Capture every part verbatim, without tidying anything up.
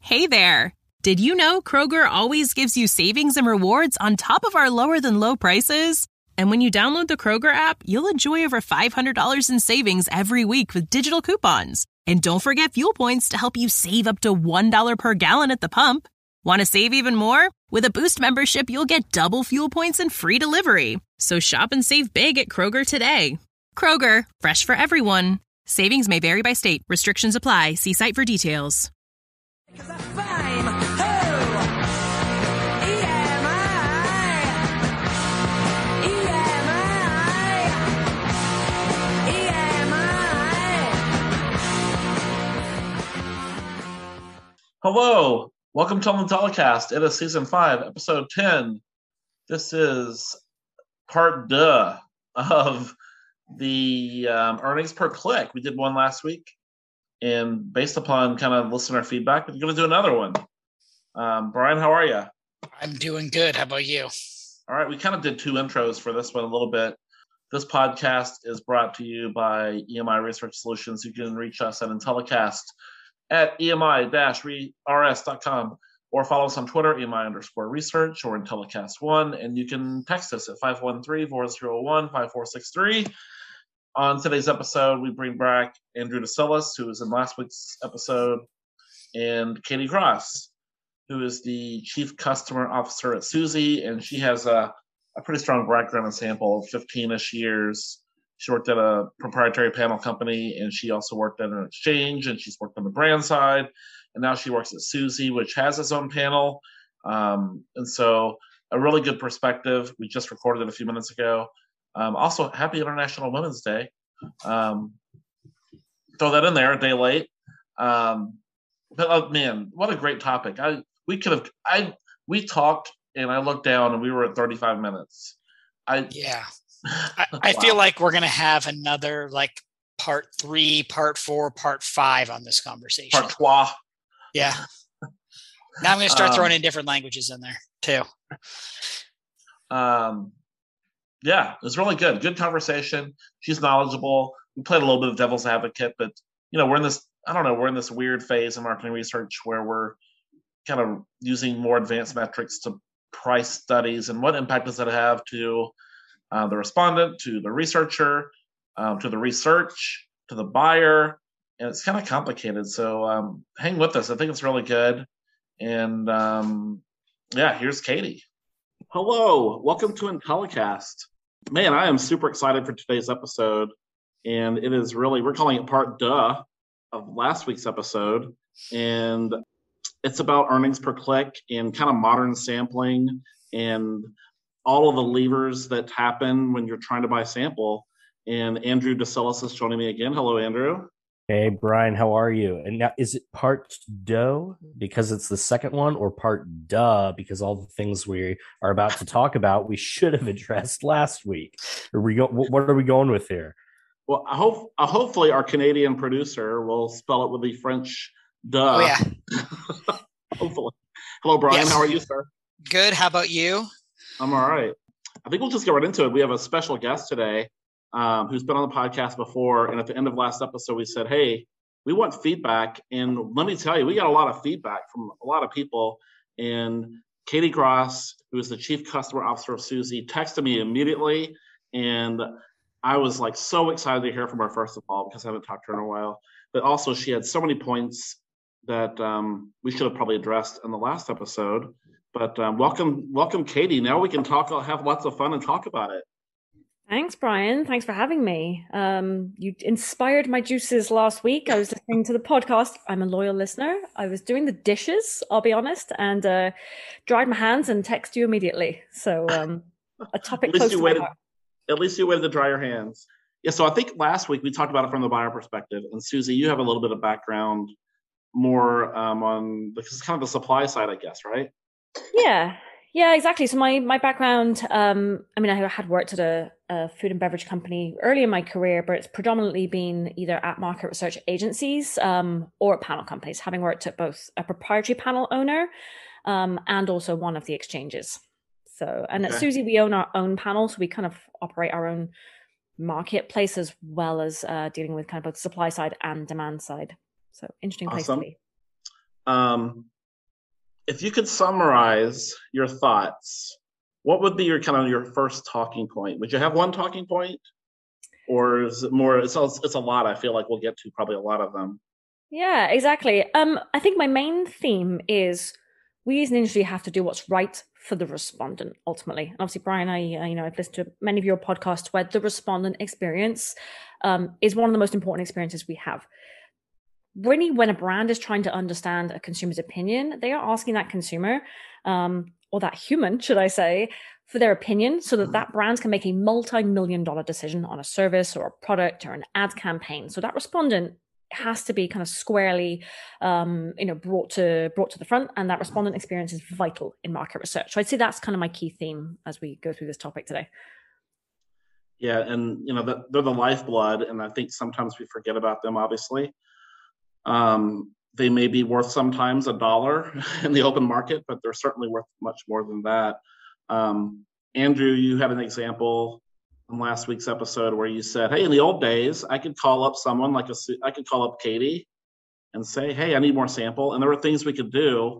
Hey there! Did you know Kroger always gives you savings and rewards on top of our lower-than-low prices? And when you download the Kroger app, you'll enjoy over five hundred dollars in savings every week with digital coupons. And don't forget fuel points to help you save up to one dollar per gallon at the pump. Want to save even more? With a Boost membership, you'll get double fuel points and free delivery. So shop and save big at Kroger today. Kroger, fresh for everyone. Savings may vary by state. Restrictions apply. See site for details. Hello, welcome to the Telecast. It is season five, episode ten. This is part deux of the um, earnings per click. We did one last week, and based upon kind of listener feedback, we're going to do another one. Um, Brian, how are you? I'm doing good. How about you? All right, we kind of did two intros for this one a little bit. This podcast is brought to you by E M I Research Solutions. You can reach us at Intellicast at E M I R S dot com or follow us on Twitter, E M I underscore research or Intellicast one, and you can text us at five one three, four zero one, five four six three. On today's episode, we bring back Andrew DeSillis, who was in last week's episode, and Katie Cross, who is the Chief Customer Officer at Suzy, and she has a, a pretty strong background and sample of fifteen-ish years. She worked at a proprietary panel company, and she also worked at an exchange, and she's worked on the brand side. And now she works at Suzy, which has its own panel. Um, and so a really good perspective. We just recorded it a few minutes ago. Um, also, happy International Women's Day. Um, throw that in there, a day late. Um, but, oh, man, what a great topic. I we could have I we talked, and I looked down, and we were at thirty-five minutes. I Yeah. I, I wow. feel like we're going to have another like part three, part four, part five on this conversation. Part trois. Yeah. Now I'm going to start um, throwing in different languages in there too. Um, yeah, it was really good. Good conversation. She's knowledgeable. We played a little bit of devil's advocate, but you know, we're in this, I don't know, we're in this weird phase in marketing research where we're kind of using more advanced metrics to price studies, and what impact does that have to Uh, the respondent, to the researcher, um, to the research, to the buyer, and it's kind of complicated. So um, hang with us. I think it's really good. And um, yeah, here's Katie. Hello, welcome to Intellicast. Man, I am super excited for today's episode, and it is really, we're calling it part deux of last week's episode, and it's about earnings per click and kind of modern sampling and all of the levers that happen when you're trying to buy sample. And Andrew DeSillis is joining me again. Hello, Andrew. Hey, Brian, how are you? And now, is it part deux because it's the second one, or part duh because all the things we are about to talk about we should have addressed last week? Are we go- what are we going with here? Well, I hope uh, hopefully our Canadian producer will spell it with the French duh. Oh, yeah. Hopefully. Hello, Brian. Yes. How are you, sir? Good. How about you? I'm all right. I think we'll just get right into it. We have a special guest today um, who's been on the podcast before. And at the end of last episode, we said, hey, we want feedback. And let me tell you, we got a lot of feedback from a lot of people. And Katie Cross, who is the Chief Customer Officer of Suzy, texted me immediately. And I was like so excited to hear from her, first of all, because I haven't talked to her in a while. But also, she had so many points that um, we should have probably addressed in the last episode. But um, welcome, welcome, Katie. Now we can talk, have lots of fun and talk about it. Thanks, Brian. Thanks for having me. Um, you inspired my juices last week. I was listening to the podcast. I'm a loyal listener. I was doing the dishes, I'll be honest, and uh, dried my hands and text you immediately. So um, a topic close to my heart. At least you waited to dry your hands. Yeah, so I think last week we talked about it from the buyer perspective. And Suzy, you have a little bit of background more um, on, because it's kind of the supply side, I guess, right? Yeah, yeah, exactly. So my my background, um, I mean, I had worked at a, a food and beverage company early in my career, but it's predominantly been either at market research agencies um, or at panel companies, having worked at both a proprietary panel owner um, and also one of the exchanges. So, and okay. At Suzy, we own our own panel, so we kind of operate our own marketplace as well as uh, dealing with kind of both supply side and demand side. So interesting place awesome. to be. Um, if you could summarize your thoughts, what would be your kind of your first talking point? Would you have one talking point, or is it more? It's a, it's a lot. I feel like we'll get to probably a lot of them. Yeah, exactly. Um, I think my main theme is we as an industry have to do what's right for the respondent ultimately. And obviously, Brian, I, I you know I've listened to many of your podcasts where the respondent experience um, is one of the most important experiences we have. Really, when a brand is trying to understand a consumer's opinion, they are asking that consumer um, or that human, should I say, for their opinion, so that that brand can make a multi-million dollar decision on a service or a product or an ad campaign. So that respondent has to be kind of squarely, um, you know, brought to brought to the front, and that respondent experience is vital in market research. So I'd say that's kind of my key theme as we go through this topic today. Yeah, and you know they're the lifeblood, and I think sometimes we forget about them. Obviously, um, they may be worth sometimes a dollar in the open market, but they're certainly worth much more than that. Um, Andrew, you had an example in last week's episode where you said, hey, in the old days, I could call up someone like a, I could call up Katie and say, hey, I need more sample. And there were things we could do,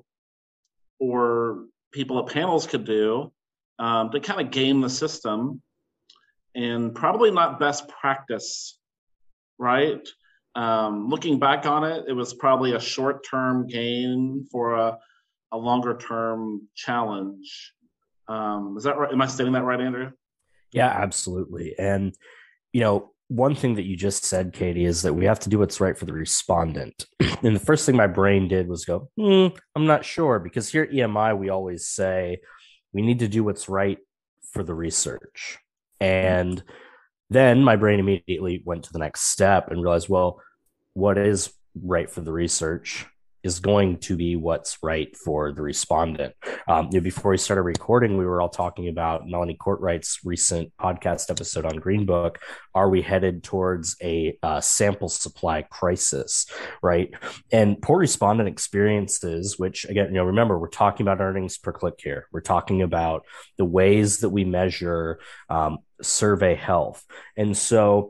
or people at panels could do um, to kind of game the system, and probably not best practice, right? Um, looking back on it, it was probably a short-term gain for a, a longer-term challenge. Um, is that right? Am I stating that right, Andrew? Yeah, absolutely. And, you know, one thing that you just said, Katie, is that we have to do what's right for the respondent. And the first thing my brain did was go, hmm, I'm not sure, because here at E M I, we always say we need to do what's right for the research. And then my brain immediately went to the next step and realized, well, what is right for the research is going to be what's right for the respondent. Um, you know, before we started recording, we were all talking about Melanie Courtwright's recent podcast episode on Green Book. Are we headed towards a uh, sample supply crisis, right? And poor respondent experiences, which again, you know, remember, we're talking about earnings per click here. We're talking about the ways that we measure um, survey health. And so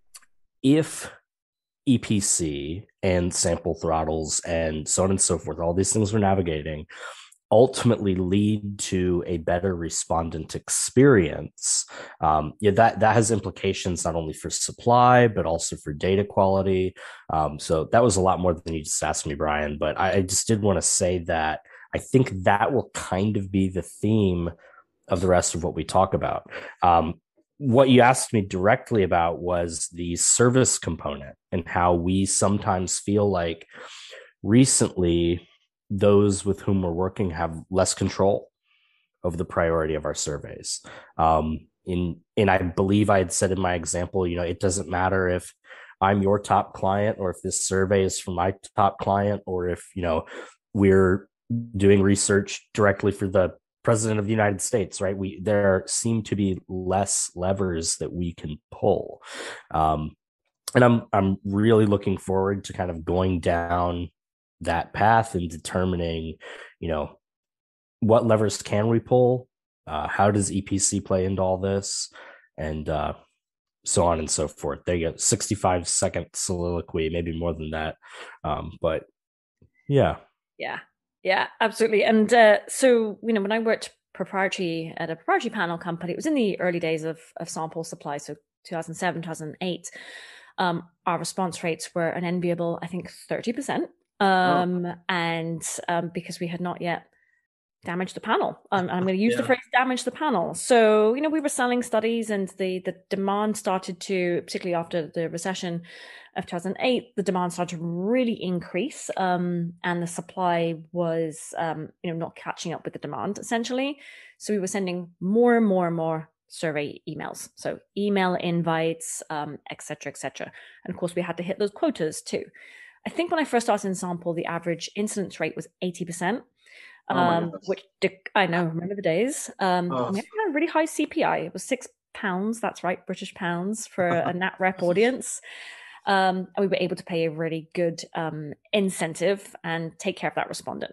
if E P C and sample throttles and so on and so forth, all these things we're navigating, ultimately lead to a better respondent experience. Um, yeah, that that has implications not only for supply, but also for data quality. Um, so that was a lot more than you just asked me, Brian, but I, I just did want to say that I think that will kind of be the theme of the rest of what we talk about. Um, What you asked me directly about was the service component and how we sometimes feel like recently those with whom we're working have less control over the priority of our surveys. Um, in, and I believe I had said in my example, you know, it doesn't matter if I'm your top client or if this survey is from my top client, or if, you know, we're doing research directly for the President of the United States, right? We there seem to be less levers that we can pull, um, and I'm I'm really looking forward to kind of going down that path and determining, you know, what levers can we pull, uh, how does E P C play into all this, and uh, so on and so forth. There you go, sixty-five second soliloquy, maybe more than that, um, but yeah, yeah. Yeah, absolutely. And uh, so, you know, when I worked proprietary at a proprietary panel company, it was in the early days of, of sample supply, so two thousand seven, two thousand eight. Um, our response rates were an enviable, I think, thirty percent. Um, oh. And um, because we had not yet damaged the panel. Um, I'm going to use yeah. the phrase damage the panel. So, you know, we were selling studies, and the, the demand started to, particularly after the recession of two thousand eight, the demand started to really increase, um, and the supply was, um, you know, not catching up with the demand, essentially. So we were sending more and more and more survey emails, so email invites, um, et cetera, et cetera. And of course, we had to hit those quotas too. I think when I first started in Sample, the average incidence rate was eighty percent. Um, oh which I know, remember the days. Um, oh. We had a really high C P I. It was six pounds. That's right, British pounds for a Nat Rep audience. Um, and we were able to pay a really good um, incentive and take care of that respondent.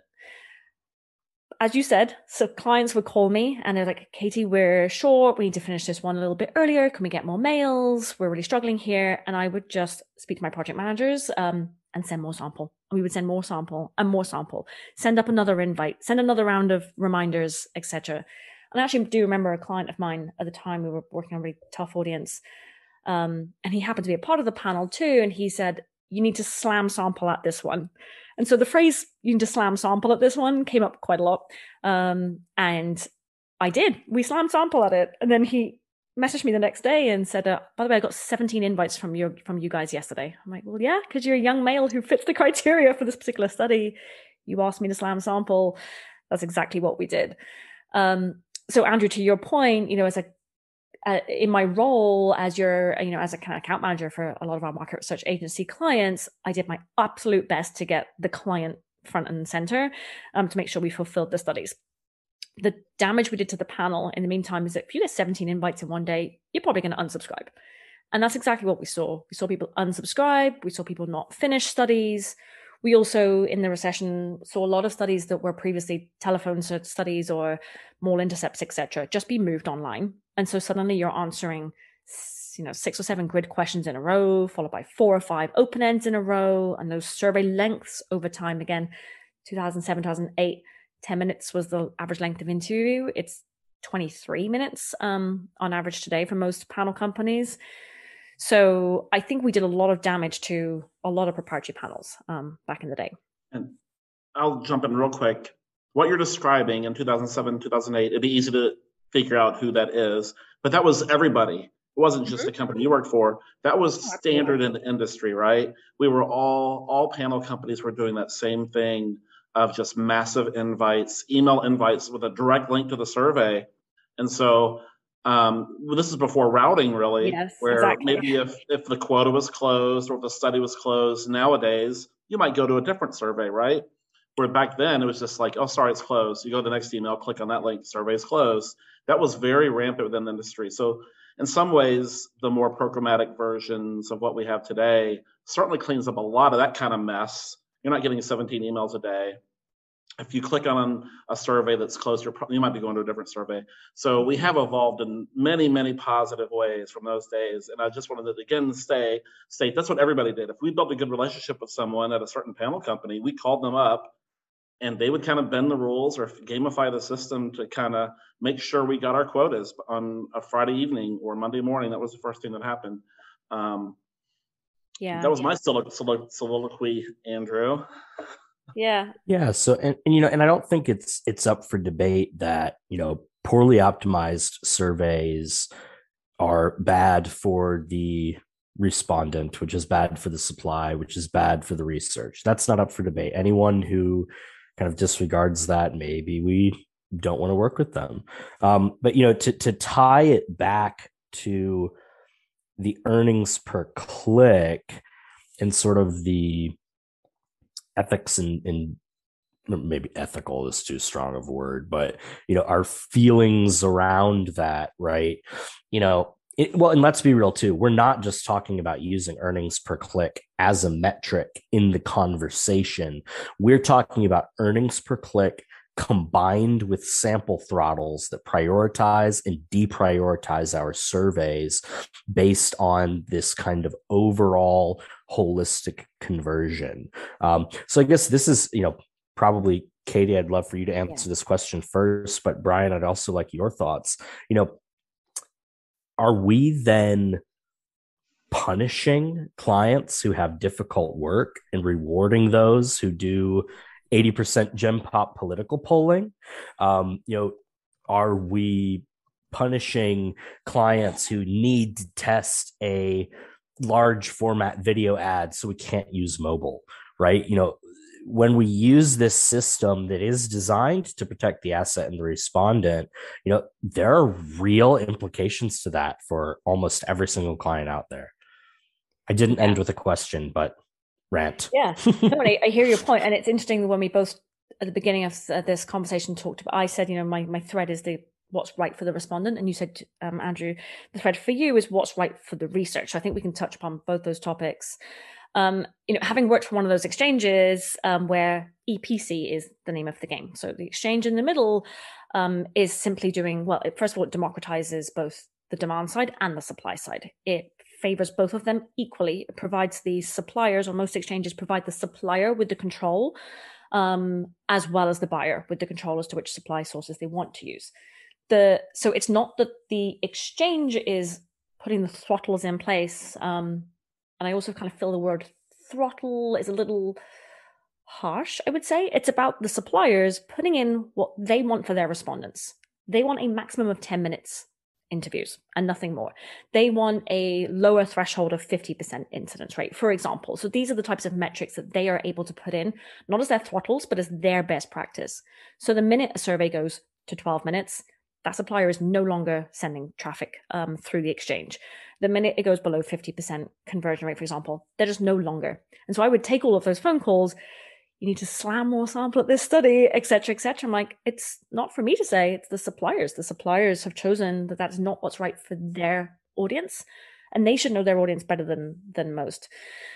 As you said, so clients would call me and they're like, Katie, we're short. We need to finish this one a little bit earlier. Can we get more mails? We're really struggling here. And I would just speak to my project managers um, and send more sample. And we would send more sample and more sample, send up another invite, send another round of reminders, et cetera. And I actually do remember a client of mine at the time, we were working on a really tough audience. Um, and he happened to be a part of the panel too. And he said, you need to slam sample at this one. And so the phrase, you need to slam sample at this one, came up quite a lot. Um, and I did. We slammed sample at it. And then he messaged me the next day and said, uh, by the way, I got seventeen invites from your from you guys yesterday. I'm like, well, yeah, because you're a young male who fits the criteria for this particular study. You asked me to slam sample. That's exactly what we did. Um, so Andrew, to your point, you know, as a uh, in my role as your, you know, as a kind of account manager for a lot of our market research agency clients, I did my absolute best to get the client front and center um, to make sure we fulfilled the studies. The damage we did to the panel in the meantime is that if you get seventeen invites in one day, you're probably going to unsubscribe. And that's exactly what we saw. We saw people unsubscribe. We saw people not finish studies. We also, in the recession, saw a lot of studies that were previously telephone studies or mall intercepts, et cetera, just be moved online. And so suddenly you're answering, you know, six or seven grid questions in a row, followed by four or five open ends in a row. And those survey lengths over time, again, two thousand seven, two thousand eight, ten minutes was the average length of interview. It's twenty-three minutes um, on average today for most panel companies. So I think we did a lot of damage to a lot of proprietary panels um, back in the day. And I'll jump in real quick. What you're describing in two thousand seven, two thousand eight, it'd be easy to figure out who that is, but that was everybody. It wasn't just mm-hmm. the company you worked for. That was standard in the industry, right? We were all, all panel companies were doing that same thing of just massive invites, email invites with a direct link to the survey. And so um, well, this is before routing, really, yes, where exactly. maybe if, if the quota was closed or if the study was closed nowadays, you might go to a different survey, right? Where back then it was just like, oh, sorry, it's closed. You go to the next email, click on that link, survey is closed. That was very rampant within the industry. So in some ways, the more programmatic versions of what we have today certainly cleans up a lot of that kind of mess. You're not getting seventeen emails a day. If you click on a survey that's closed, you're probably, you might be going to a different survey. So we have evolved in many, many positive ways from those days. And I just wanted to again stay, state that's what everybody did. If we built a good relationship with someone at a certain panel company, we called them up and they would kind of bend the rules or gamify the system to kind of make sure we got our quotas on a Friday evening or Monday morning. That was the first thing that happened. Um, yeah, that was yeah. my solilo- soliloquy, Andrew. Yeah. Yeah. So, and, and, you know, and I don't think it's, it's up for debate that, you know, poorly optimized surveys are bad for the respondent, which is bad for the supply, which is bad for the research. That's not up for debate. Anyone who kind of disregards that, maybe we don't want to work with them. Um, but, you know, to, to tie it back to the earnings per click and sort of the ethics and, and maybe ethical is too strong of a word, but, you know, our feelings around that, right? You know, it, well, and let's be real too. We're not just talking about using earnings per click as a metric in the conversation. We're talking about earnings per click combined with sample throttles that prioritize and deprioritize our surveys based on this kind of overall holistic conversion. Um, so I guess this is, you know, probably Katie, I'd love for you to answer yeah. this question first, but Brian, I'd also like your thoughts. You know, are we then punishing clients who have difficult work and rewarding those who do eighty percent Gen Pop political polling? Um, you know, are we punishing clients who need to test a large format video ad so we can't use mobile, right? You know, when we use this system that is designed to protect the asset and the respondent, you know, there are real implications to that for almost every single client out there. I didn't yeah. end with a question, but rant. Yeah, no, I, I hear your point. And it's interesting when we both, at the beginning of uh, this conversation, talked about, I said, you know, my, my thread is the what's right for the respondent. And you said, um, Andrew, the thread for you is what's right for the research. So I think we can touch upon both those topics. Um, you know, having worked for one of those exchanges um, where E P C is the name of the game. So the exchange in the middle um, is simply doing, well, it, first of all, it democratizes both the demand side and the supply side. It favors both of them equally. It provides the suppliers, or most exchanges provide the supplier with the control, um, as well as the buyer with the control as to which supply sources they want to use. The so it's not that the exchange is putting the throttles in place. Um, and I also kind of feel the word throttle is a little harsh, I would say. It's about the suppliers putting in what they want for their respondents. They want a maximum of ten minutes interviews and nothing more. They want a lower threshold of fifty percent incidence rate, for example. So these are the types of metrics that they are able to put in, not as their throttles, but as their best practice. So the minute a survey goes to twelve minutes, that supplier is no longer sending traffic um, through the exchange. The minute it goes below fifty percent conversion rate, for example, they're just no longer. And so I would take all of those phone calls. You need to slam more sample at this study, et cetera, et cetera. I'm like, it's not for me to say, it's the suppliers. The suppliers have chosen that that's not what's right for their audience, and they should know their audience better than than most.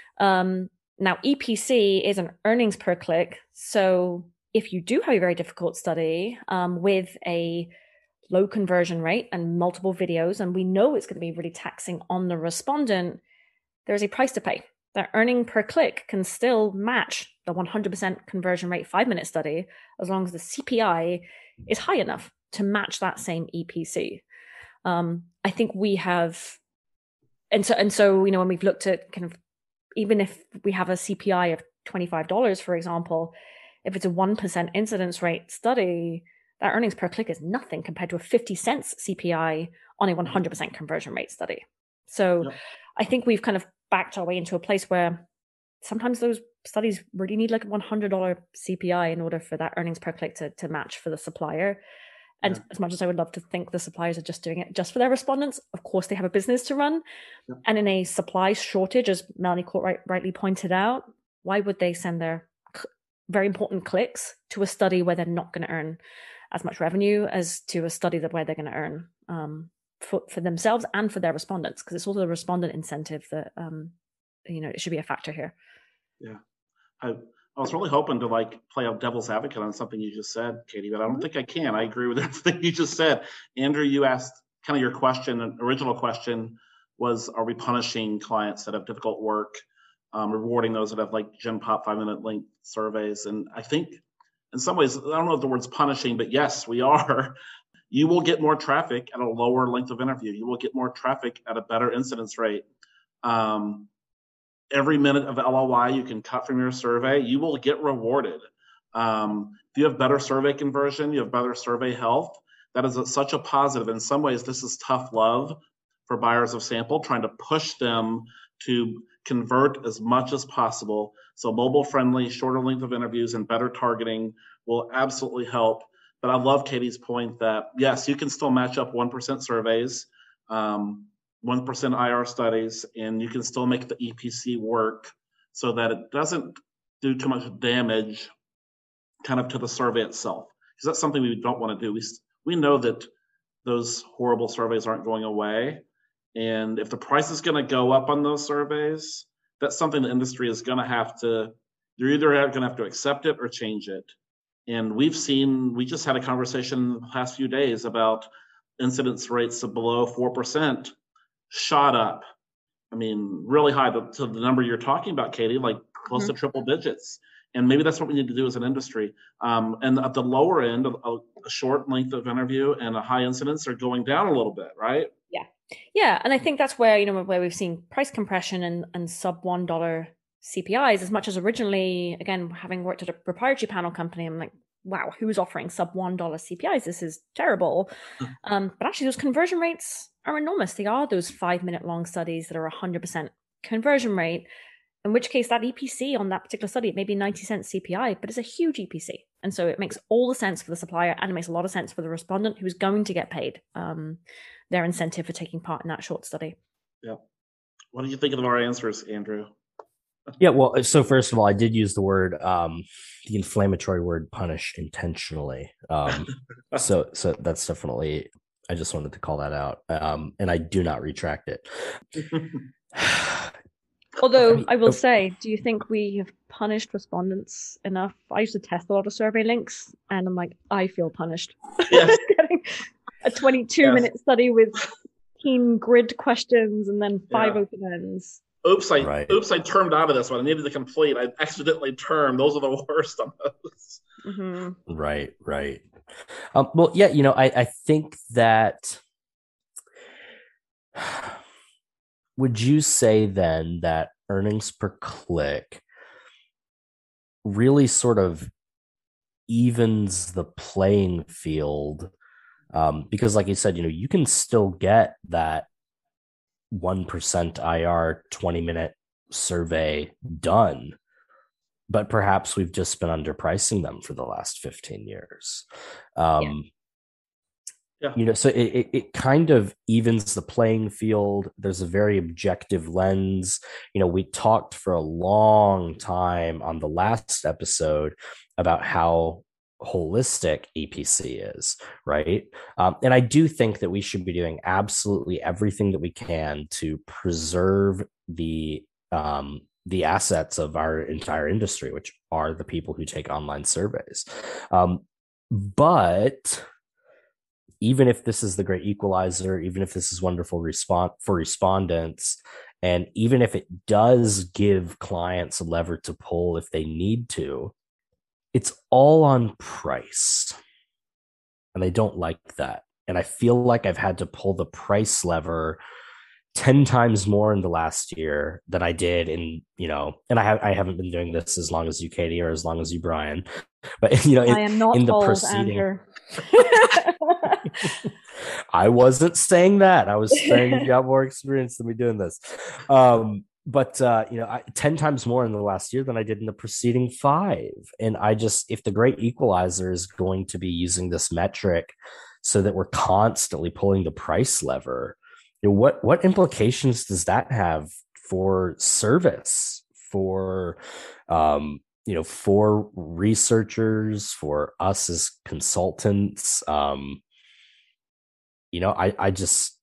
Um, now, E P C is an earnings per click. So if you do have a very difficult study um, with a low conversion rate and multiple videos, and we know it's going to be really taxing on the respondent, there's a price to pay. That earning per click can still match the one hundred percent conversion rate five minute study, as long as the C P I is high enough to match that same E P C. Um, I think we have, and so, and so, you know, when we've looked at kind of, even if we have a C P I of twenty-five dollars, for example, if it's a one percent incidence rate study, that earnings per click is nothing compared to a fifty cents C P I on a one hundred percent conversion rate study. So yep. I think we've kind of backed our way into a place where sometimes those studies really need like a one hundred dollars C P I in order for that earnings per click to, to match for the supplier. And yeah. as much as I would love to think the suppliers are just doing it just for their respondents, of course they have a business to run. Yeah. And in a supply shortage, as Melanie Court right, rightly pointed out, why would they send their very important clicks to a study where they're not going to earn as much revenue as to a study that where they're going to earn um, for, for themselves and for their respondents? Because it's also the respondent incentive that, um, you know, it should be a factor here. Yeah. I, I was really hoping to like play a devil's advocate on something you just said, Katie, but I don't think I can. I agree with everything you just said. Andrew, you asked kind of your question, original question was, are we punishing clients that have difficult work, um, rewarding those that have like Gen Pop five minute length surveys? And I think in some ways, I don't know if the word's punishing, but yes, we are. You will get more traffic at a lower length of interview. You will get more traffic at a better incidence rate. Um, every minute of L O I you can cut from your survey, you will get rewarded. Um, if you have better survey conversion, you have better survey health, that is a, such a positive. In some ways, this is tough love for buyers of sample, trying to push them to convert as much as possible. So mobile friendly, shorter length of interviews and better targeting will absolutely help. But I love Katie's point that, yes, you can still match up one percent surveys, um, one percent I R studies, and you can still make the E P C work so that it doesn't do too much damage kind of to the survey itself. Because that's something we don't want to do. We, we know that those horrible surveys aren't going away. And if the price is going to go up on those surveys, that's something the industry is going to have to, you're either going to have to accept it or change it. And we've seen, we just had a conversation in the past few days about incidence rates of below four percent shot up. I mean, really high to, to the number you're talking about, Katie, like close mm-hmm. to triple digits. And maybe that's what we need to do as an industry. Um, and at the lower end, a, a short length of interview and a high incidence are going down a little bit, right? Yeah. Yeah. And I think that's where, you know, where we've seen price compression and, and sub one dollar C P Is, as much as originally, again, having worked at a proprietary panel company, I'm like, wow, who's offering sub one dollar C P Is? This is terrible. Um, but actually those conversion rates are enormous. They are those five minute long studies that are one hundred percent conversion rate, in which case that E P C on that particular study, it may be ninety cents C P I, but it's a huge E P C. And so it makes all the sense for the supplier, and it makes a lot of sense for the respondent who's going to get paid um, their incentive for taking part in that short study. Yeah. What do you think of our answers, Andrew? Yeah, well, so first of all, I did use the word, um, the inflammatory word punish intentionally. Um, so so that's definitely, I just wanted to call that out. Um, and I do not retract it. Although I, mean, I will say, do you think we have punished respondents enough? I used to test a lot of survey links and I'm like, I feel punished. Yes. Getting a twenty-two yes. minute study with fifteen grid questions and then five Yeah. open ends. Oops, I Right. oops, I termed out of this one. I needed to complete. I accidentally termed. Those are the worst on those. Mm-hmm. Right, right. Um, well, yeah, you know, I, I think that. Would you say then that earnings per click really sort of evens the playing field? Um, because, like you said, you know, you can still get that one percent I R twenty minute survey done, but perhaps we've just been underpricing them for the last fifteen years. Um, Yeah. Yeah. You know, so it, it, it kind of evens the playing field. There's a very objective lens. You know, we talked for a long time on the last episode about how holistic E P C is, right? Um, and I do think that we should be doing absolutely everything that we can to preserve the um, the assets of our entire industry, which are the people who take online surveys. Um, but even if this is the great equalizer, even if this is wonderful response for respondents, and even if it does give clients a lever to pull if they need to, it's all on price. And I don't like that. And I feel like I've had to pull the price lever ten times more in the last year than I did in, you know, and I have I haven't been doing this as long as you, Katie, or as long as you, Brian. But you know, in, I am not in the old, preceding Andrew. I wasn't saying that. I was saying you've got more experience than me doing this. Um, but uh, you know, I, ten times more in the last year than I did in the preceding five. And I just, if the great equalizer is going to be using this metric so that we're constantly pulling the price lever, you know, what what implications does that have for service, for um, you know, for researchers, for us as consultants? Um, you know, I, I just,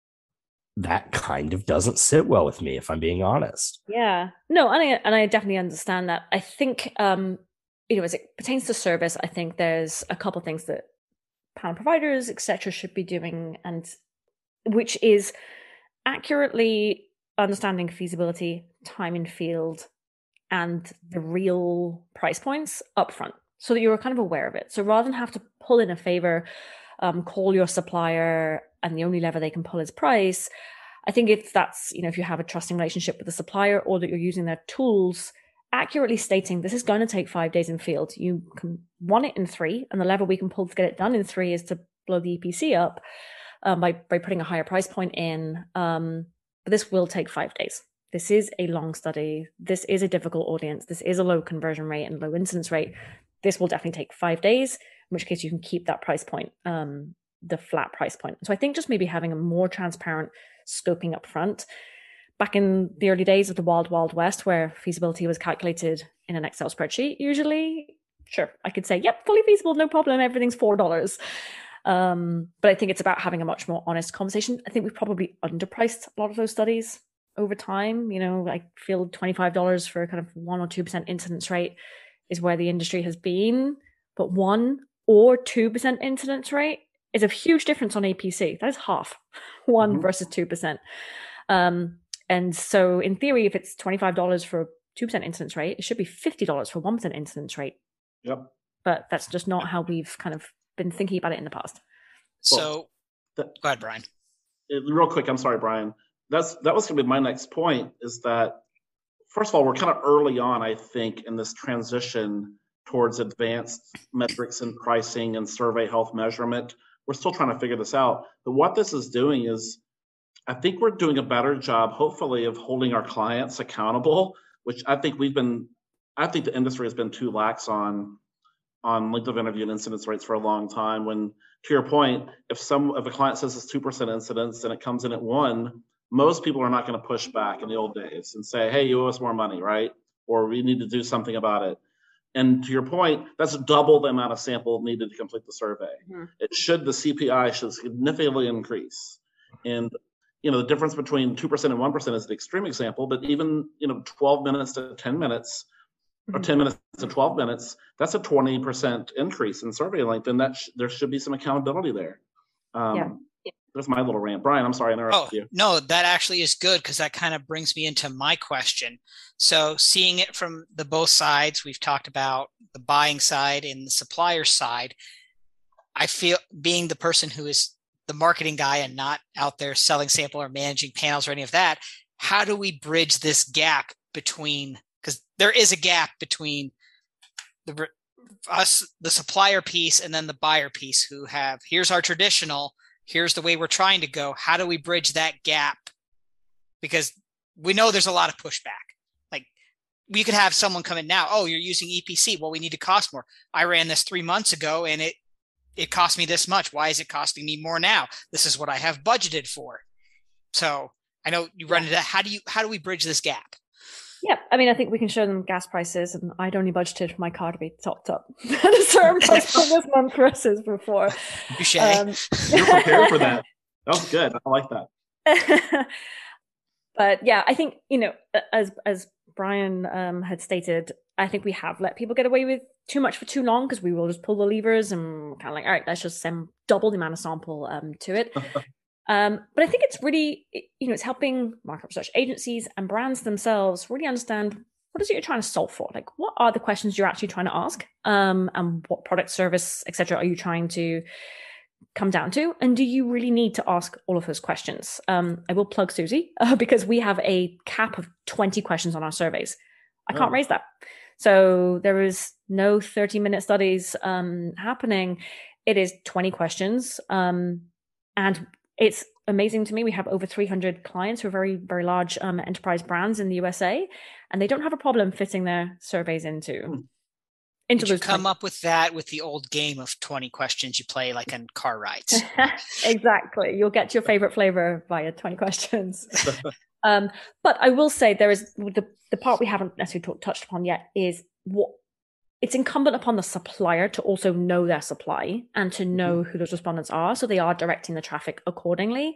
that kind of doesn't sit well with me, if I'm being honest. Yeah, no, and I, and I definitely understand that. I think, um, you know, as it pertains to service, I think there's a couple of things that panel providers, et cetera, should be doing, and which is accurately understanding feasibility, time in field, and the real price points upfront, so that you're kind of aware of it. So rather than have to pull in a favor, um, call your supplier, and the only lever they can pull is price, I think if that's, you know, if you have a trusting relationship with the supplier, or that you're using their tools, accurately stating this is going to take five days in field. You can want it in three, and the lever we can pull to get it done in three is to blow the E P C up um, by by putting a higher price point in. Um, but this will take five days. This is a long study. This is a difficult audience. This is a low conversion rate and low incidence rate. This will definitely take five days, in which case you can keep that price point, um, the flat price point. So I think just maybe having a more transparent scoping up front. Back in the early days of the wild, wild west, where feasibility was calculated in an Excel spreadsheet, usually, sure, I could say, yep, fully feasible, no problem, everything's four dollars. Um, but I think it's about having a much more honest conversation. I think we've probably underpriced a lot of those studies over time. You know, I feel twenty-five dollars for a kind of one or two percent incidence rate is where the industry has been. But one or two percent incidence rate is a huge difference on A P C. That is half, one mm-hmm. versus two percent. Um, and so in theory, if it's twenty-five dollars for a two percent incidence rate, it should be fifty dollars for one percent incidence rate. Yep. But that's just not how we've kind of been thinking about it in the past. So well, that, go ahead, Brian. It, real quick, I'm sorry, Brian. That's that was going to be my next point, is that, first of all, we're kind of early on, I think, in this transition towards advanced metrics and pricing and survey health measurement. We're still trying to figure this out. But what this is doing is, I think we're doing a better job, hopefully, of holding our clients accountable, which I think we've been, I think the industry has been too lax on, on length of interview and incidence rates for a long time. When, to your point, if some if a client says it's two percent incidence and it comes in at one, most people are not going to push back in the old days and say, hey, you owe us more money, right? Or we need to do something about it. And to your point, that's double the amount of sample needed to complete the survey. Mm-hmm. It should, the C P I should significantly increase. And, you know, the difference between two percent and one percent is an extreme example, but even, you know, twelve minutes to ten minutes, mm-hmm. or ten minutes to twelve minutes, that's a twenty percent increase in survey length. And that sh- there should be some accountability there. Um, yeah. there's my little rant. Brian, I'm sorry I interrupted oh, you. No, that actually is good because that kind of brings me into my question. So seeing it from the both sides, we've talked about the buying side and the supplier side. I feel being the person who is the marketing guy and not out there selling sample or managing panels or any of that, how do we bridge this gap between, because there is a gap between the us, the supplier piece, and then the buyer piece who have, here's our traditional, here's the way we're trying to go. How do we bridge that gap? Because we know there's a lot of pushback. Like we could have someone come in now, oh, you're using E P C. Well, we need to cost more. I ran this three months ago and it, it cost me this much. Why is it costing me more now? This is what I have budgeted for. So I know you run into that. How do you, how do we bridge this gap? Yeah, I mean, I think we can show them gas prices, and I'd only budgeted for my car to be topped up at a certain price point this month versus before. Touche. Um, You're prepared for that. That was good. I like that. But yeah, I think, you know, as as Brian um, had stated, I think we have let people get away with too much for too long because we will just pull the levers and kind of like, all right, let's just send double the amount of sample um, to it. Um, but I think it's really, you know, it's helping market research agencies and brands themselves really understand what is it you're trying to solve for? Like, what are the questions you're actually trying to ask? Um, and what product, service, et cetera, are you trying to come down to? And do you really need to ask all of those questions? Um, I will plug Suzy uh, because we have a cap of twenty questions on our surveys. I can't oh. raise that. So there is no thirty minute studies um, happening. It is twenty questions. Um, and it's amazing to me. We have over three hundred clients who are very, very large um, enterprise brands in the U S A, and they don't have a problem fitting their surveys into. Hmm. into Did you those come twenty up with that with the old game of twenty questions you play like in car rides? Exactly. You'll get your favorite flavor via twenty questions. um, but I will say there is the, the part we haven't necessarily talk, touched upon yet is what it's incumbent upon the supplier to also know their supply and to know who those respondents are. So they are directing the traffic accordingly.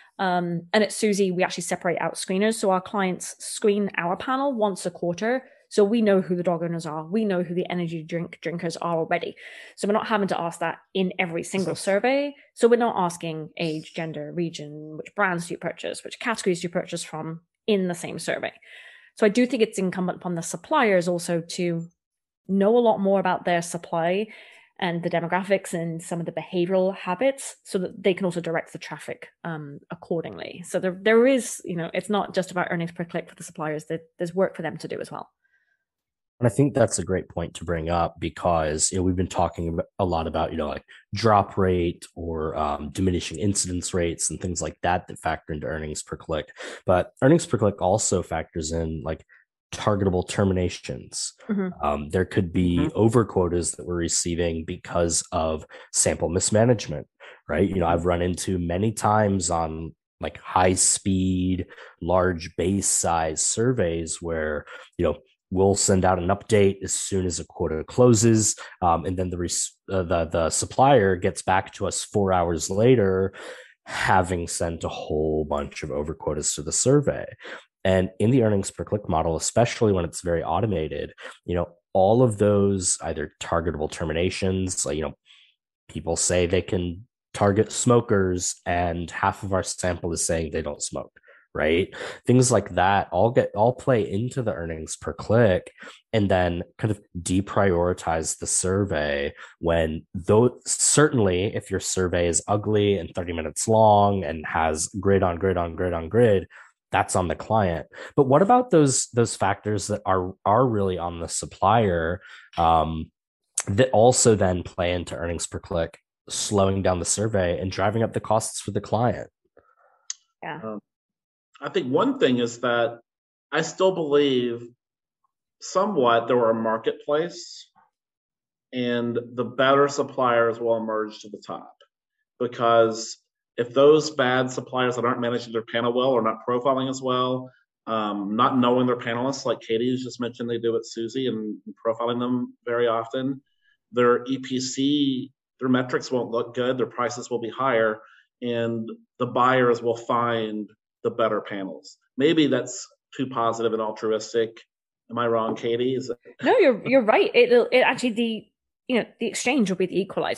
Um, and at Suzy, we actually separate out screeners. So our clients screen our panel once a quarter. So we know who the dog owners are. We know who the energy drink drinkers are already. So we're not having to ask that in every single survey. So we're not asking age, gender, region, which brands do you purchase, which categories do you purchase from in the same survey. So I do think it's incumbent upon the suppliers also to know a lot more about their supply and the demographics and some of the behavioral habits so that they can also direct the traffic um, accordingly. So there, there is, you know, it's not just about earnings per click for the suppliers. There, there's work for them to do as well. And I think that's a great point to bring up because, you know, we've been talking a lot about, you know, like drop rate or um, diminishing incidence rates and things like that that factor into earnings per click. But earnings per click also factors in like targetable terminations. Mm-hmm. Um, there could be mm-hmm. over quotas that we're receiving because of sample mismanagement, right? You know, I've run into many times on like high speed, large base size surveys where, you know, we'll send out an update as soon as a quota closes. Um, and then the, res- uh, the, the supplier gets back to us four hours later, having sent a whole bunch of over quotas to the survey. And in the earnings per click model, especially when it's very automated, you know, all of those either targetable terminations, like, you know, people say they can target smokers and half of our sample is saying they don't smoke, right? Things like that all get all play into the earnings per click and then kind of deprioritize the survey when though certainly if your survey is ugly and thirty minutes long and has grid on grid on grid on grid, that's on the client. But what about those those factors that are are really on the supplier um, that also then play into earnings per click, slowing down the survey and driving up the costs for the client? Yeah. Um, I think one thing is that I still believe somewhat there were a marketplace and the better suppliers will emerge to the top because if those bad suppliers that aren't managing their panel well or not profiling as well, um, not knowing their panelists, like Katie just mentioned they do at Suzy and profiling them very often, their E P C, their metrics won't look good, their prices will be higher, and the buyers will find the better panels. Maybe that's too positive and altruistic. Am I wrong, Katie? Is it... No, you're you're right. It it actually the you know the exchange will be the equalizer.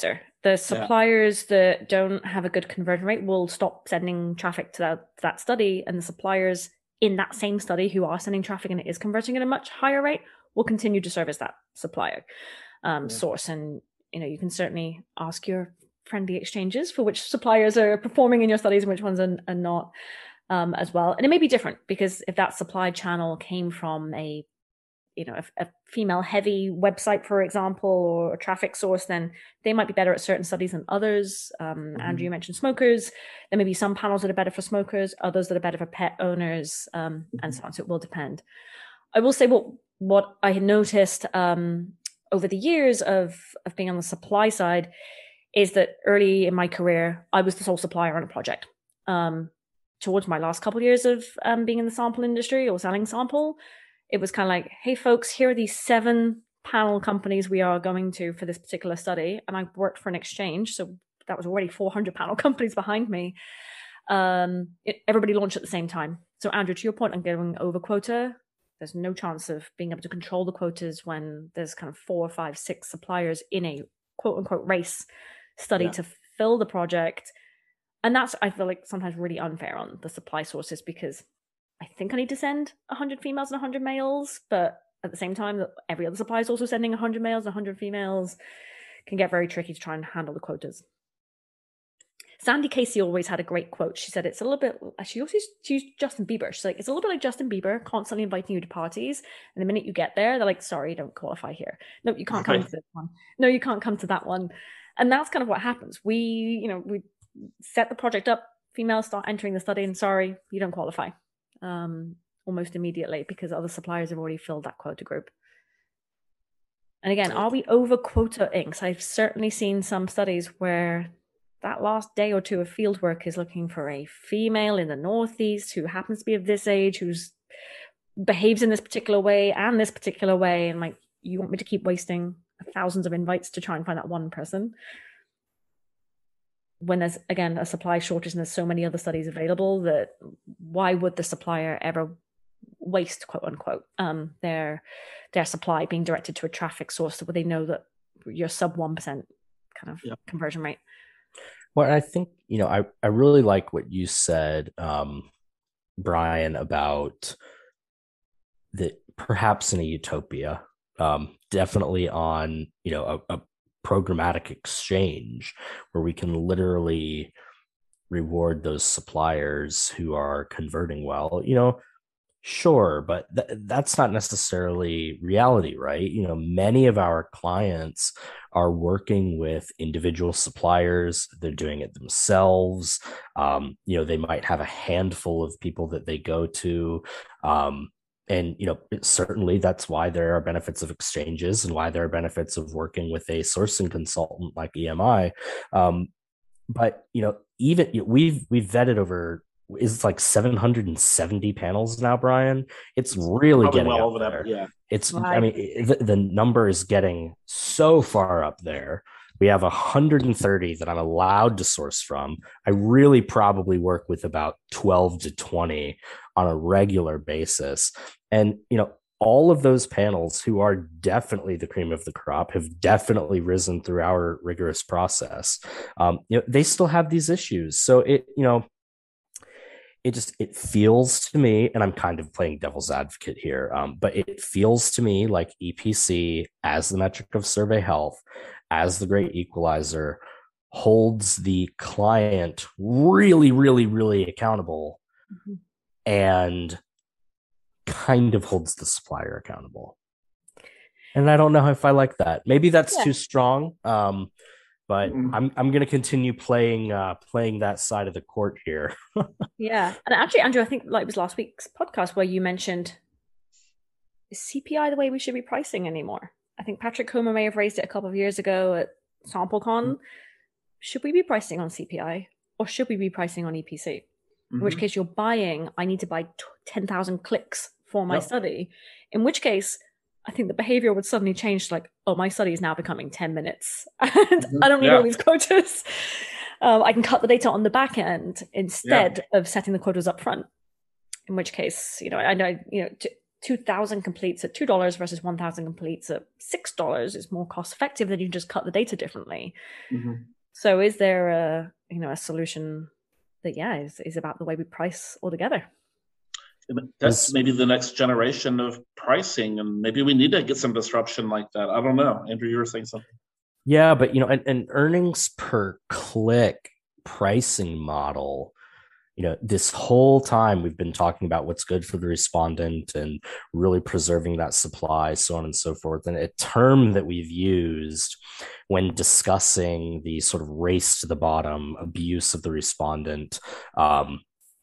The suppliers yeah. that don't have a good conversion rate will stop sending traffic to that, to that study, and the suppliers in that same study who are sending traffic and it is converting at a much higher rate will continue to service that supplier um, yeah. source. And you know, you can certainly ask your friendly exchanges for which suppliers are performing in your studies and which ones are, are not um, as well. And it may be different, because if that supply channel came from a you know, a, a female heavy website, for example, or a traffic source, then they might be better at certain studies than others. Um, mm-hmm. Andrew, you mentioned smokers. There may be some panels that are better for smokers, others that are better for pet owners, um, mm-hmm. and so on. So it will depend. I will say what what I had noticed um, over the years of, of being on the supply side is that early in my career, I was the sole supplier on a project. Um, towards my last couple of years of um, being in the sample industry or selling sample, it was kind of like, hey, folks, here are these seven panel companies we are going to for this particular study. And I worked for an exchange. So that was already four hundred panel companies behind me. Um, it, everybody launched at the same time. So Andrew, to your point on going over quota, there's no chance of being able to control the quotas when there's kind of four, five, six suppliers in a quote unquote race study yeah. to fill the project. And that's, I feel like, sometimes really unfair on the supply sources, because I think I need to send one hundred females and one hundred males, but at the same time, every other supplier is also sending one hundred males and one hundred females. Can get very tricky to try and handle the quotas. Sandy Casey always had a great quote. She said, it's a little bit, she also used, she used Justin Bieber. She's like, it's a little bit like Justin Bieber constantly inviting you to parties. And the minute you get there, they're like, sorry, you don't qualify here. No, you can't come right. to this one. No, you can't come to that one. And that's kind of what happens. We, you know, we set the project up, females start entering the study, and sorry, you don't qualify. Um, almost immediately, because other suppliers have already filled that quota group. And again, are we over quota-ing? So I've certainly seen some studies where that last day or two of field work is looking for a female in the Northeast who happens to be of this age, who's behaves in this particular way and this particular way. And like, you want me to keep wasting thousands of invites to try and find that one person? When there's, again, a supply shortage and there's so many other studies available, that why would the supplier ever waste, quote unquote, um, their their supply being directed to a traffic source where they know that you're sub one percent kind of yeah. conversion rate? Well, I think, you know, I, I really like what you said, um, Brian, about that perhaps in a utopia, um, definitely on, you know, a, a programmatic exchange where we can literally reward those suppliers who are converting well, you know, sure, but th- that's not necessarily reality, right? You know, many of our clients are working with individual suppliers. They're doing it themselves. Um, you know, they might have a handful of people that they go to. Um, And, you know, certainly that's why there are benefits of exchanges and why there are benefits of working with a sourcing consultant like E M I. Um, but, you know, even we've we've vetted over, is it like seven hundred seventy panels now, Brian? It's really Probably getting well up over there. That, yeah. It's, right. I mean, the, the number is getting so far up there. We have one hundred thirty that I'm allowed to source from. I really probably work with about twelve to twenty on a regular basis. And, you know, all of those panels who are definitely the cream of the crop have definitely risen through our rigorous process. Um, you know, they still have these issues. So it, you know, it just, it feels to me, and I'm kind of playing devil's advocate here, um, but it feels to me like E P C, as the metric of survey health, as the great equalizer, holds the client really, really, really accountable, mm-hmm. and kind of holds the supplier accountable. And I don't know if I like that. Maybe that's yeah. too strong. Um, but mm-hmm. I'm I'm going to continue playing uh, playing that side of the court here. Yeah, and actually, Andrew, I think like it was last week's podcast where you mentioned, is C P I the way we should be pricing anymore? I think Patrick Comer may have raised it a couple of years ago at SampleCon. Mm-hmm. Should we be pricing on C P I, or should we be pricing on E P C? Mm-hmm. In which case, you're buying, I need to buy ten thousand clicks for my yep. study. In which case, I think the behavior would suddenly change to like, oh, my study is now becoming ten minutes. And mm-hmm. I don't need yeah. all these quotas. Um, I can cut the data on the back end instead yeah. of setting the quotas up front. In which case, you know, I know, you know, to, two thousand completes at two dollars versus one thousand completes at six dollars is more cost effective, then you just cut the data differently. Mm-hmm. So is there a, you know, a solution that, yeah, is, is about the way we price altogether? That's maybe the next generation of pricing, and maybe we need to get some disruption like that. I don't know. Andrew, you were saying something. Yeah, but, you know, an, an earnings per click pricing model, you know, this whole time we've been talking about what's good for the respondent and really preserving that supply, so on and so forth. And a term that we've used when discussing the sort of race to the bottom abuse of the respondent um,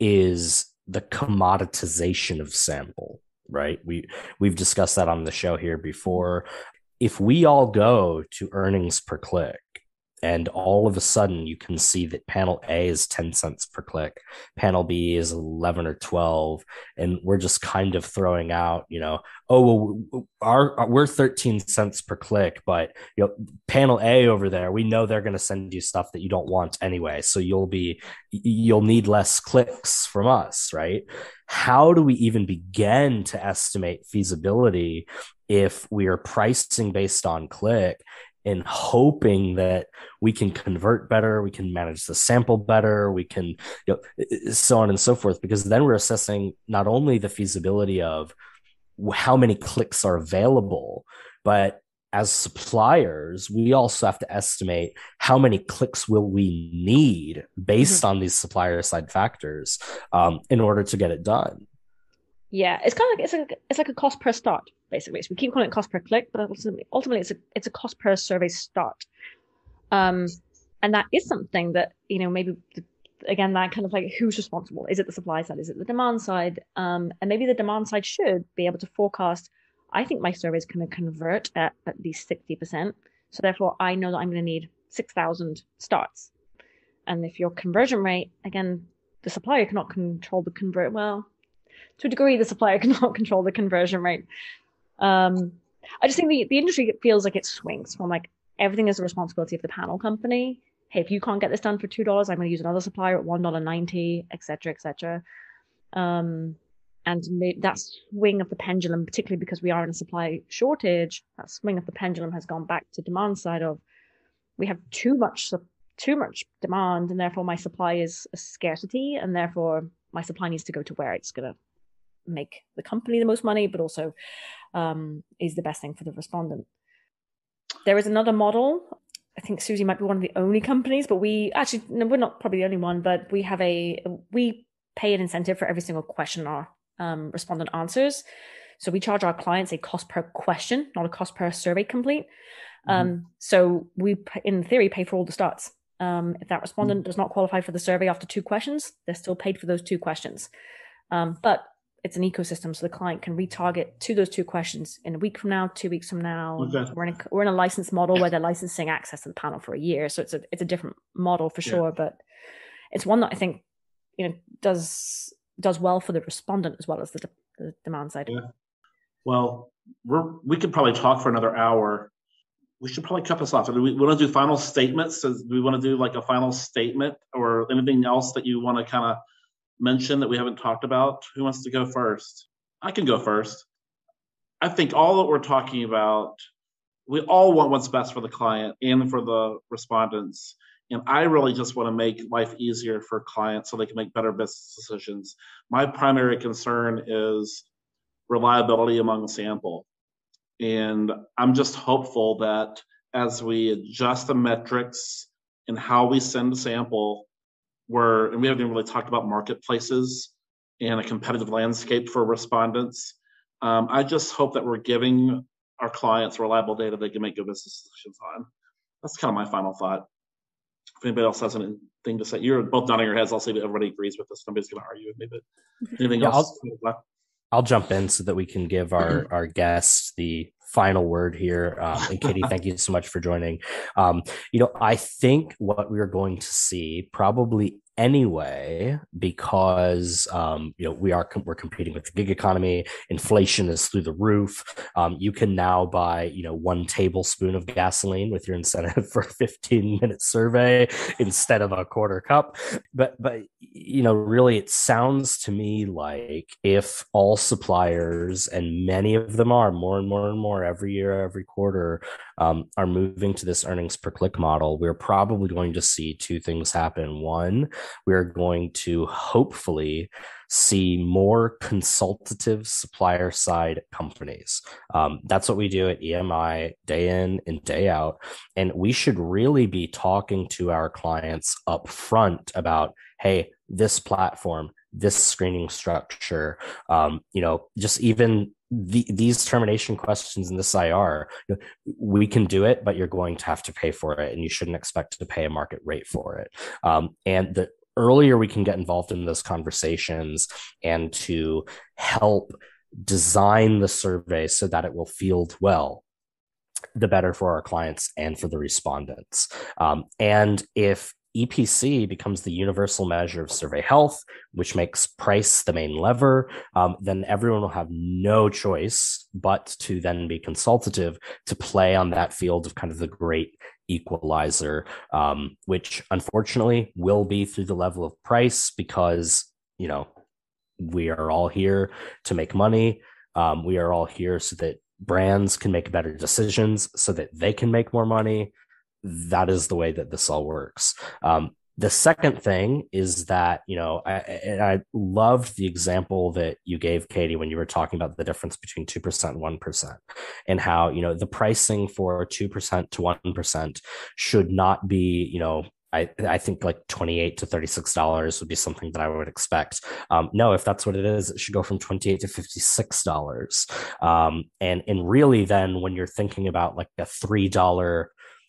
is the commoditization of sample, right? We, we've discussed that on the show here before. If we all go to earnings per click, and all of a sudden you can see that panel A is ten cents per click, panel B is eleven or twelve, and we're just kind of throwing out, you know, oh, well, our, our we're thirteen cents per click, but you know, panel A over there, we know they're going to send you stuff that you don't want anyway, so you'll be you'll need less clicks from us, right? How do we even begin to estimate feasibility if we are pricing based on click and hoping that we can convert better, we can manage the sample better, we can, you know, so on and so forth, because then we're assessing not only the feasibility of how many clicks are available, but as suppliers, we also have to estimate how many clicks will we need based mm-hmm. on these supplier side factors um, in order to get it done. Yeah, it's kind of like it's a it's like a cost per start, basically. So we keep calling it cost per click, but ultimately, ultimately it's a it's a cost per survey start. Um, and that is something that, you know, maybe again, that kind of like, who's responsible? Is it the supply side? Is it the demand side? Um, and maybe the demand side should be able to forecast, I think my survey is going to convert at at least sixty percent. So therefore, I know that I'm going to need six thousand starts. And if your conversion rate, again, the supplier cannot control the convert, well, to a degree, the supplier cannot control the conversion rate. Um, I just think the, the industry feels like it swings from like everything is the responsibility of the panel company. Hey, if you can't get this done for two dollars, I'm going to use another supplier at one dollar ninety, et cetera, et cetera. Um, and that swing of the pendulum, particularly because we are in a supply shortage, that swing of the pendulum has gone back to demand side of we have too much too much demand, and therefore my supply is a scarcity, and therefore my supply needs to go to where it's going to make the company the most money, but also um, is the best thing for the respondent. There is another model. I think Suzy might be one of the only companies, but we actually, no, we're not probably the only one, but we have a, we pay an incentive for every single question our um, respondent answers. So we charge our clients a cost per question, not a cost per survey complete. Mm-hmm. Um, so we, in theory, pay for all the starts. Um, if that respondent mm-hmm. does not qualify for the survey after two questions, they're still paid for those two questions. Um, but it's an ecosystem, so the client can retarget to those two questions in a week from now, two weeks from now. Okay. We're in a, we're in a licensed model where they're licensing access to the panel for a year, so it's a it's a different model for sure, yeah. But it's one that I think, you know, does does well for the respondent as well as the, de- the demand side. Yeah. Well, we're we could probably talk for another hour. We should probably cut this off. Do we want to do final statements? Do we want to do like a final statement or anything else that you want to kind of mention that we haven't talked about? Who wants to go first? I can go first. I think all that we're talking about, we all want what's best for the client and for the respondents. And I really just want to make life easier for clients so they can make better business decisions. My primary concern is reliability among sample. And I'm just hopeful that as we adjust the metrics and how we send a sample, We're, and we haven't even really talked about marketplaces and a competitive landscape for respondents. Um, I just hope that we're giving our clients reliable data they can make good business decisions on. That's kind of my final thought. If anybody else has anything to say, you're both nodding your heads. I'll see that everybody agrees with this. Nobody's going to argue with me, but anything yeah, else? I'll, I'll jump in so that we can give our, our guests the final word here. Um, and Katie, thank you so much for joining. Um, you know, I think what we're going to see probably anyway because um, you know we are we're competing with the gig economy. Inflation is through the roof. Um, you can now buy you know one tablespoon of gasoline with your incentive for a fifteen minute survey instead of a quarter cup. But but you know really it sounds to me like if all suppliers, and many of them are more and more and more every year, every quarter, um, are moving to this earnings per click model, we're probably going to see two things happen. One, we're going to hopefully see more consultative supplier side companies. Um, that's what we do at E M I day in and day out. And we should really be talking to our clients up front about, hey, this platform, this screening structure, um, you know, just even the, these termination questions in this I R, you know, we can do it, but you're going to have to pay for it, and you shouldn't expect to pay a market rate for it. Um, and the earlier we can get involved in those conversations and to help design the survey so that it will field well, the better for our clients and for the respondents. Um, and if E P C becomes the universal measure of survey health, which makes price the main lever, um, then everyone will have no choice but to then be consultative to play on that field of kind of the great equalizer, um, which unfortunately will be through the level of price because, you know, we are all here to make money. Um, we are all here so that brands can make better decisions so that they can make more money. That is the way that this all works. Um, the second thing is that, you know, I, and I loved the example that you gave, Katie, when you were talking about the difference between two percent and one percent, and how, you know, the pricing for two percent to one percent should not be, you know, I, I think like twenty-eight to thirty-six dollars would be something that I would expect. Um, no, if that's what it is, it should go from twenty-eight to fifty-six dollars. Um, and, and really then when you're thinking about like a three dollars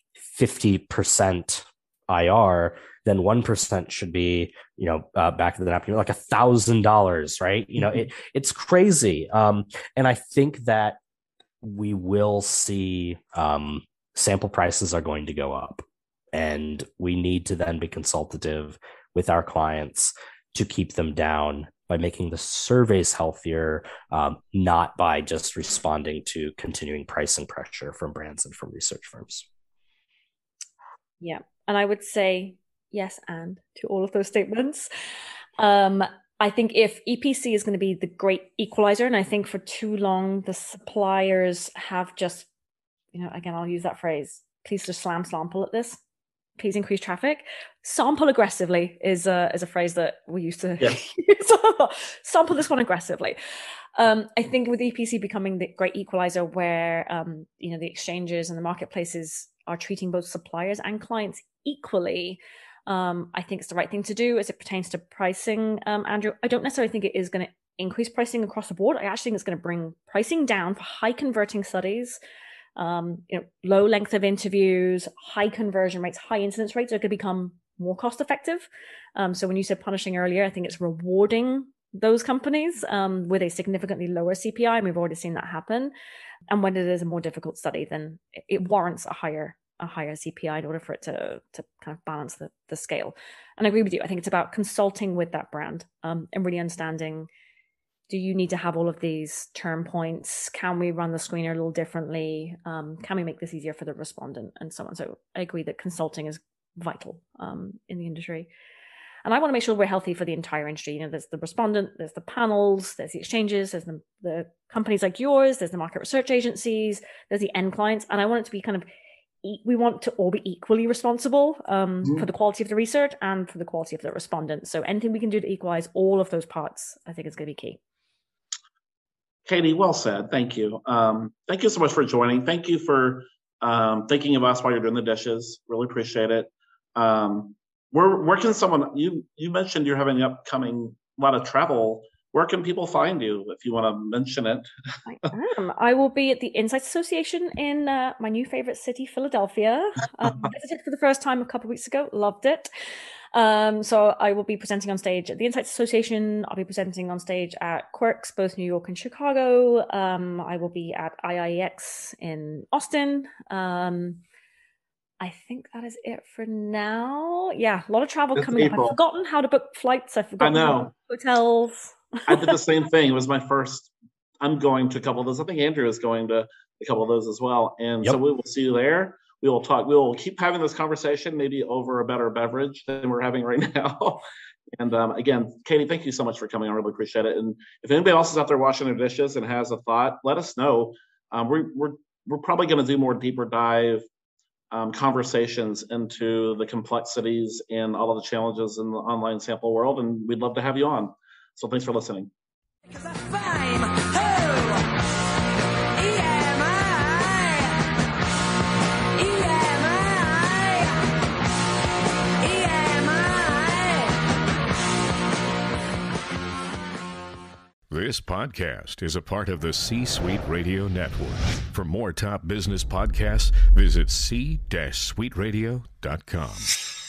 fifty percent I R, then one percent should be, you know, uh, back of the napkin, like a thousand dollars, right? You know, mm-hmm. it, it's crazy. Um, and I think that we will see um, sample prices are going to go up, and we need to then be consultative with our clients to keep them down by making the surveys healthier, um, not by just responding to continuing pricing pressure from brands and from research firms. Yeah. And I would say yes and to all of those statements. Um, I think if E P C is going to be the great equalizer, and I think for too long the suppliers have just, you know, again, I'll use that phrase, please just slam sample at this. Please increase traffic. Sample aggressively is a, is a phrase that we used to yes. use. Sample this one aggressively. Um, I think with E P C becoming the great equalizer where, um, you know, the exchanges and the marketplaces are treating both suppliers and clients equally, um, I think it's the right thing to do as it pertains to pricing. Um, Andrew, I don't necessarily think it is going to increase pricing across the board. I actually think it's going to bring pricing down for high converting studies. Um, you know, low length of interviews, high conversion rates, high incidence rates are going to become more cost effective. Um, so when you said punishing earlier, I think it's rewarding those companies um, with a significantly lower C P I, and we've already seen that happen. And when it is a more difficult study, then it warrants a higher a higher C P I in order for it to to kind of balance the, the scale. And I agree with you. I think it's about consulting with that brand um, and really understanding, do you need to have all of these term points? Can we run the screener a little differently? Um, can we make this easier for the respondent and so on? So I agree that consulting is vital um, in the industry. And I want to make sure we're healthy for the entire industry. You know, there's the respondent, there's the panels, there's the exchanges, there's the, the companies like yours, there's the market research agencies, there's the end clients. And I want it to be kind of, we want to all be equally responsible um, mm. for the quality of the research and for the quality of the respondent. So anything we can do to equalize all of those parts, I think is going to be key. Katie, well said. Thank you. Um, thank you so much for joining. Thank you for um, thinking of us while you're doing the dishes. Really appreciate it. Um, where where can someone, you you mentioned you're having upcoming a lot of travel. Where can people find you if you want to mention it? I am. I will be at the Insights Association in uh, my new favorite city, Philadelphia. Um, visited for the first time a couple of weeks ago. Loved it. Um, so I will be presenting on stage at the Insights Association. I'll be presenting on stage at Quirks, both New York and Chicago. Um, I will be at I I E X in Austin. Um, I think that is it for now. Yeah, a lot of travel It's coming April. up. I've forgotten how to book flights. I've forgotten I know. how to book hotels. I did the same thing. It was my first. I'm going to a couple of those. I think Andrew is going to a couple of those as well. And Yep. so we will see you there. We will talk. We will keep having this conversation, maybe over a better beverage than we're having right now. And um, again, Katie, thank you so much for coming. I really appreciate it. And if anybody else is out there washing their dishes and has a thought, let us know. Um, we're we're we're probably going to do more deeper dive um, conversations into the complexities and all of the challenges in the online sample world. And we'd love to have you on. So thanks for listening. This podcast is a part of the C-Suite Radio Network. For more top business podcasts, visit c suite radio dot com.